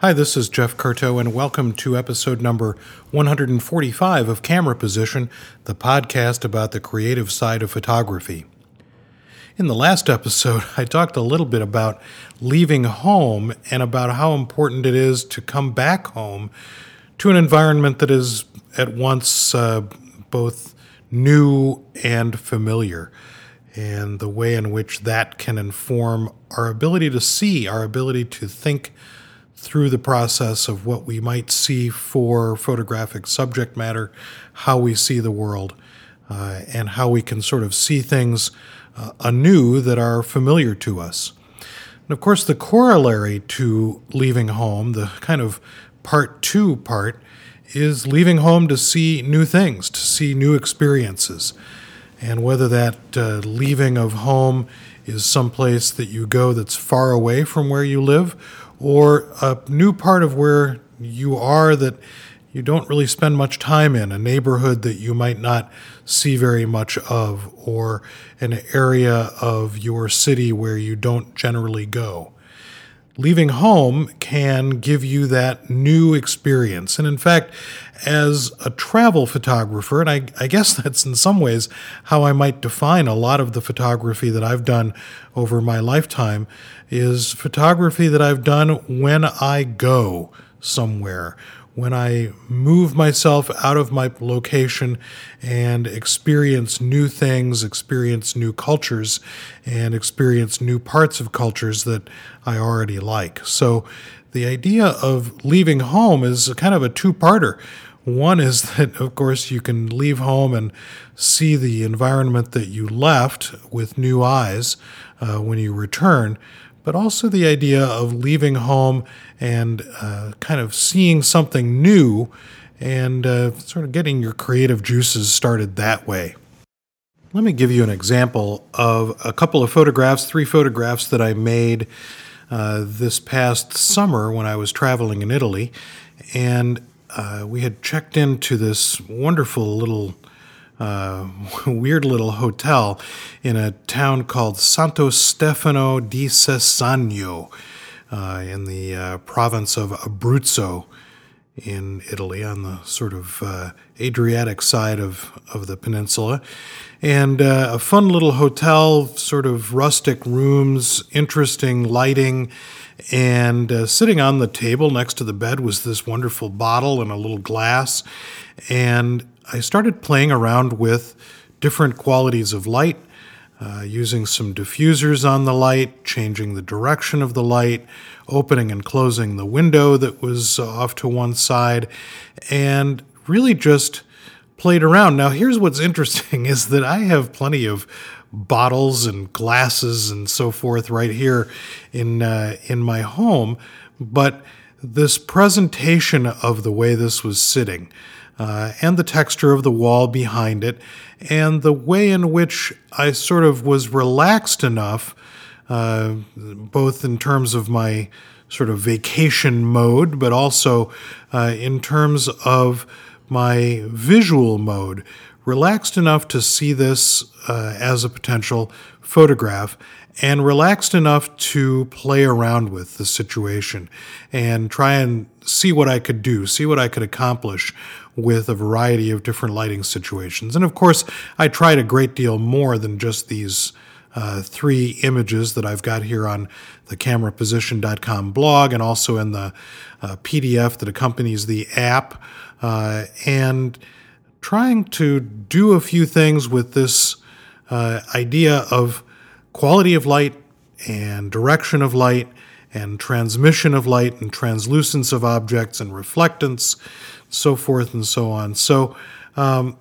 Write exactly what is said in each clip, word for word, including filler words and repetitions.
Hi, this is Jeff Curto, and welcome to episode number one forty-five of Camera Position, the podcast about the creative side of photography. In the last episode, I talked a little bit about leaving home and about how important it is to come back home to an environment that is at once uh, both new and familiar, and the way in which that can inform our ability to see, our ability to think through the process of what we might see for photographic subject matter, how we see the world, uh, and how we can sort of see things uh, anew that are familiar to us. And of course, the corollary to leaving home, the kind of part two part, is leaving home to see new things, to see new experiences. And whether that uh, leaving of home is someplace that you go that's far away from where you live, or a new part of where you are that you don't really spend much time in, a neighborhood that you might not see very much of, or an area of your city where you don't generally go. Leaving home can give you that new experience. And in fact, as a travel photographer, and I, I guess that's in some ways how I might define a lot of the photography that I've done over my lifetime, is photography that I've done when I go somewhere, when I move myself out of my location and experience new things, experience new cultures, and experience new parts of cultures that I already like. So the idea of leaving home is kind of a two-parter. One is that, of course, you can leave home and see the environment that you left with new eyes uh, when you return, but also the idea of leaving home and uh, kind of seeing something new and uh, sort of getting your creative juices started that way. Let me give you an example of a couple of photographs, three photographs that I made uh, this past summer when I was traveling in Italy. And uh, we had checked into this wonderful little Uh, weird little hotel in a town called Santo Stefano di Cesagno uh, in the uh, province of Abruzzo in Italy, on the sort of uh, Adriatic side of, of the peninsula. And uh, a fun little hotel, sort of rustic rooms, interesting lighting, and uh, sitting on the table next to the bed was this wonderful bottle and a little glass. And I started playing around with different qualities of light, uh, using some diffusers on the light, changing the direction of the light, opening and closing the window that was off to one side, and really just played around. Now, here's what's interesting is that I have plenty of bottles and glasses and so forth right here in uh, in my home, but this presentation of the way this was sitting, Uh, and the texture of the wall behind it, and the way in which I sort of was relaxed enough, uh, both in terms of my sort of vacation mode, but also uh, in terms of my visual mode, relaxed enough to see this uh, as a potential photograph, and relaxed enough to play around with the situation and try and see what I could do, see what I could accomplish with a variety of different lighting situations. And of course, I tried a great deal more than just these uh, three images that I've got here on the camera position dot com blog, and also in the uh, P D F that accompanies the app, uh, and trying to do a few things with this uh, idea of quality of light and direction of light and transmission of light and translucence of objects and reflectance, so forth and so on. So um,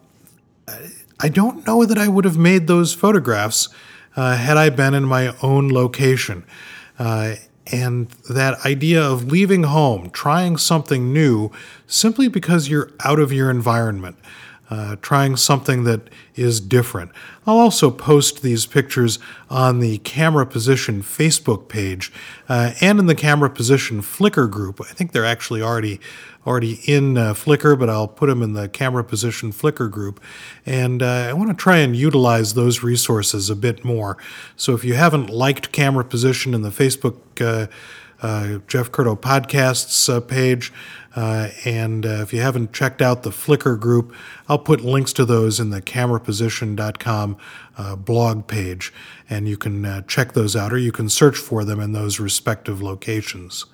I don't know that I would have made those photographs uh, had I been in my own location. Uh, and that idea of leaving home, trying something new, simply because you're out of your environment, uh, trying something that is different. I'll also post these pictures on the Camera Position Facebook page uh, and in the Camera Position Flickr group. I think they're actually already already in uh, Flickr, but I'll put them in the Camera Position Flickr group. And uh, I want to try and utilize those resources a bit more. So if you haven't liked Camera Position in the Facebook uh, uh, Jeff Curto Podcasts uh, page. Uh, and uh, if you haven't checked out the Flickr group, I'll put links to those in the camera position dot com uh, blog page, and you can uh, check those out, or you can search for them in those respective locations.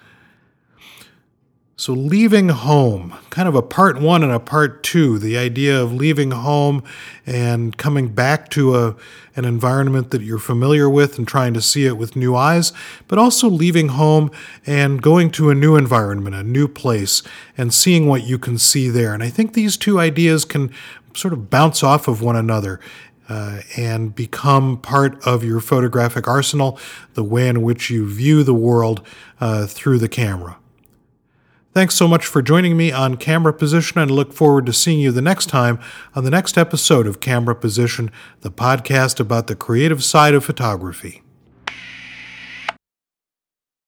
So leaving home, kind of a part one and a part two, the idea of leaving home and coming back to a an environment that you're familiar with and trying to see it with new eyes, but also leaving home and going to a new environment, a new place, and seeing what you can see there. And I think these two ideas can sort of bounce off of one another uh, and become part of your photographic arsenal, the way in which you view the world uh, through the camera. Thanks so much for joining me on Camera Position, and I look forward to seeing you the next time on the next episode of Camera Position, the podcast about the creative side of photography.